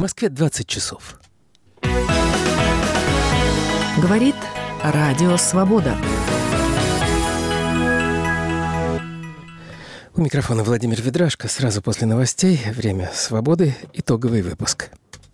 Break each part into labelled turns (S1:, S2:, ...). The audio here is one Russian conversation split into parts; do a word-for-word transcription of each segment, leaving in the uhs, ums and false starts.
S1: Москве двадцать часов.
S2: Говорит Радио Свобода.
S1: У микрофона Владимир Ведрашко. Сразу после новостей «Время свободы». Итоговый выпуск.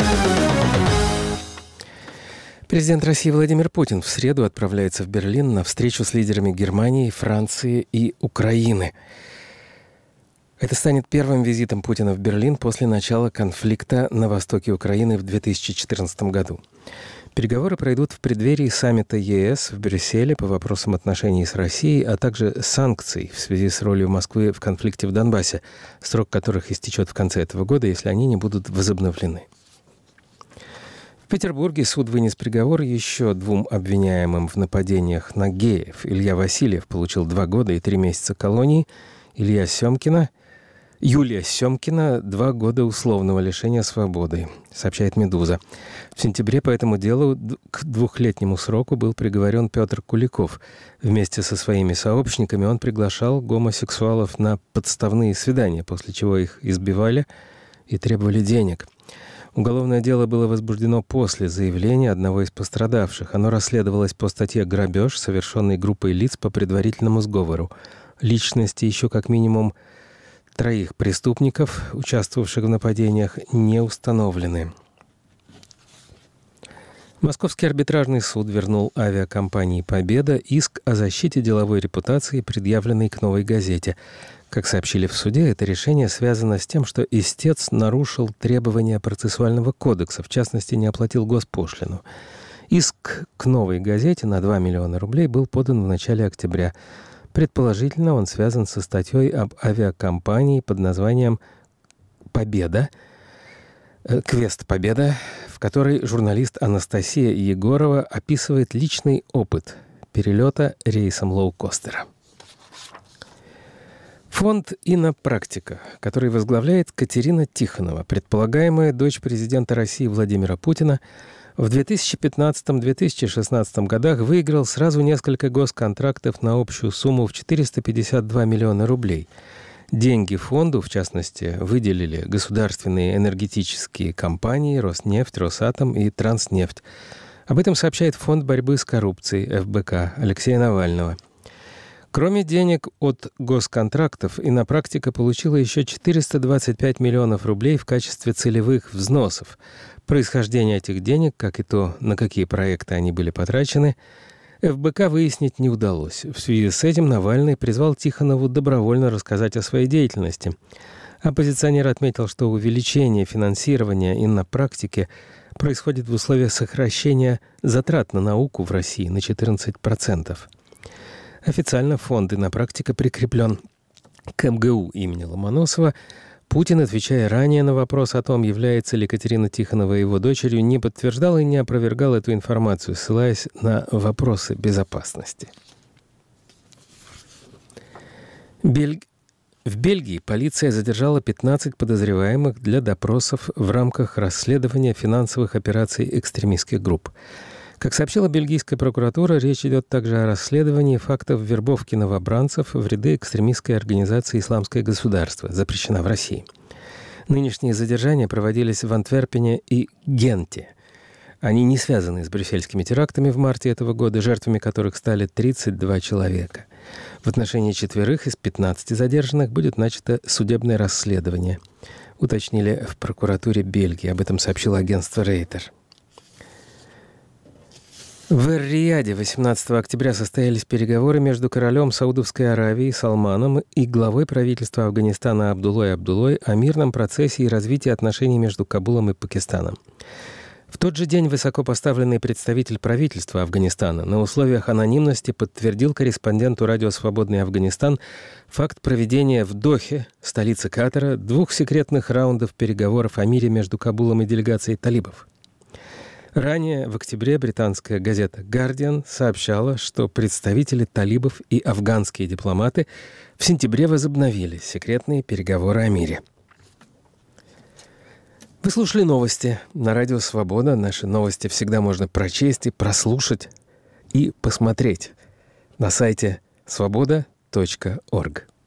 S1: Президент России Владимир Путин в среду отправляется в Берлин на встречу с лидерами Германии, Франции и Украины. Это станет первым визитом Путина в Берлин после начала конфликта на востоке Украины в две тысячи четырнадцатом году. Переговоры пройдут в преддверии саммита ЕС в Брюсселе по вопросам отношений с Россией, а также санкций в связи с ролью Москвы в конфликте в Донбассе, срок которых истечет в конце этого года, если они не будут возобновлены. В Петербурге суд вынес приговор еще двум обвиняемым в нападениях на геев. Илья Васильев получил два года и три месяца колонии, Илья Семкина Юлия Семкина – два года условного лишения свободы, сообщает «Медуза». В сентябре по этому делу к двухлетнему сроку был приговорен Петр Куликов. Вместе со своими сообщниками он приглашал гомосексуалов на подставные свидания, после чего их избивали и требовали денег. Уголовное дело было возбуждено после заявления одного из пострадавших. Оно расследовалось по статье «Грабеж», совершенный группой лиц по предварительному сговору. Личности еще как минимум троих преступников, участвовавших в нападениях, не установлены. Московский арбитражный суд вернул авиакомпании «Победа» иск о защите деловой репутации, предъявленный к «Новой газете». Как сообщили в суде, это решение связано с тем, что истец нарушил требования процессуального кодекса, в частности, не оплатил госпошлину. Иск к «Новой газете» на два миллиона рублей был подан в начале октября. Предположительно, он связан со статьей об авиакомпании под названием «Победа», «Квест Победа», в которой журналист Анастасия Егорова описывает личный опыт перелета рейсом лоукостера. Фонд «Иннопрактика», который возглавляет Катерина Тихонова, предполагаемая дочь президента России Владимира Путина, в две тысячи пятнадцатом — две тысячи шестнадцатом годах выиграл сразу несколько госконтрактов на общую сумму в четыреста пятьдесят два миллиона рублей. Деньги фонду, в частности, выделили государственные энергетические компании «Роснефть», «Росатом» и «Транснефть». Об этом сообщает Фонд борьбы с коррупцией эф бэ ка Алексея Навального. Кроме денег от госконтрактов, «Иннопрактика» получила еще четыреста двадцать пять миллионов рублей в качестве целевых взносов. Происхождение этих денег, как и то, на какие проекты они были потрачены, эф бэ ка выяснить не удалось. В связи с этим Навальный призвал Тихонову добровольно рассказать о своей деятельности. Оппозиционер отметил, что увеличение финансирования «Иннопрактики» происходит в условиях сокращения затрат на науку в России на четырнадцать процентов. Официально фонд «Иннопрактика» прикреплен к эм гэ у имени Ломоносова. Путин, отвечая ранее на вопрос о том, является ли Катерина Тихонова его дочерью, не подтверждал и не опровергал эту информацию, ссылаясь на вопросы безопасности. Бель... В Бельгии полиция задержала пятнадцать подозреваемых для допросов в рамках расследования финансовых операций экстремистских групп. Как сообщила бельгийская прокуратура, речь идет также о расследовании фактов вербовки новобранцев в ряды экстремистской организации «Исламское государство», запрещена в России. Нынешние задержания проводились в Антверпене и Генте. Они не связаны с брюссельскими терактами в марте этого года, жертвами которых стали тридцать два человека. В отношении четверых из пятнадцати задержанных будет начато судебное расследование, уточнили в прокуратуре Бельгии. Об этом сообщило агентство Рейтер. В Эр-Рияде восемнадцатого октября состоялись переговоры между королем Саудовской Аравии Салманом и главой правительства Афганистана Абдуллой Абдуллой о мирном процессе и развитии отношений между Кабулом и Пакистаном. В тот же день высокопоставленный представитель правительства Афганистана на условиях анонимности подтвердил корреспонденту радио «Свободный Афганистан» факт проведения в Дохе, столице Катара, двух секретных раундов переговоров о мире между Кабулом и делегацией талибов. Ранее, в октябре, британская газета «Гардиан» сообщала, что представители талибов и афганские дипломаты в сентябре возобновили секретные переговоры о мире. Вы слушали новости на радио «Свобода». Наши новости всегда можно прочесть и прослушать и посмотреть на сайте свобода точка орг.